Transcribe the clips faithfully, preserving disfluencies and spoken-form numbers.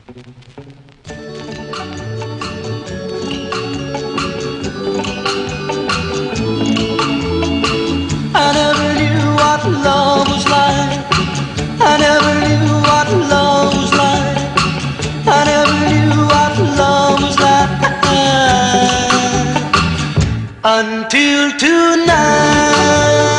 I never knew what love was like. I never knew what love was like. I never knew what love was like until tonight.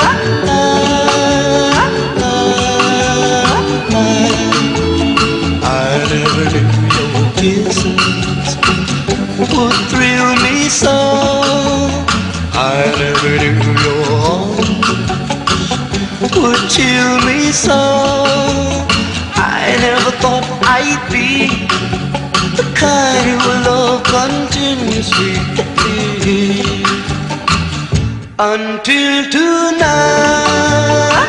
I never knew your kisses would thrill me so. I never knew your arms would chill me so. I never thought I'd be the kind who will love continuously until tonight.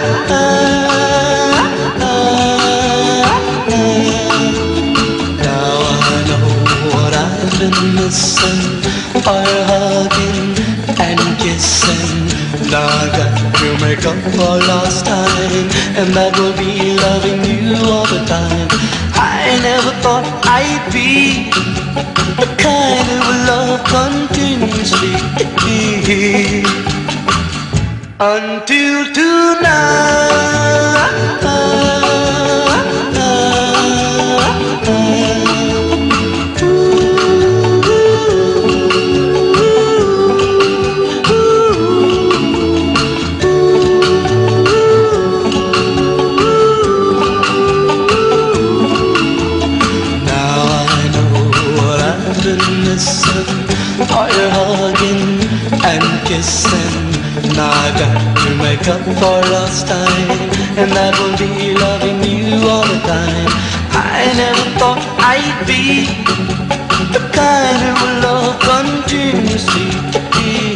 Now I know what I've been missing, are hugging and kissing. Now I got to make up for lost time, and that will be loving you all the time. I never thought I'd be the kind who will love continuously until tonight. Are you hugging and kissing? Now I got to make up for lost time, and that will be loving you all the time. I never thought I'd be the kind who will love continuously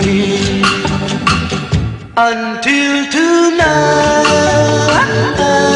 until tonight.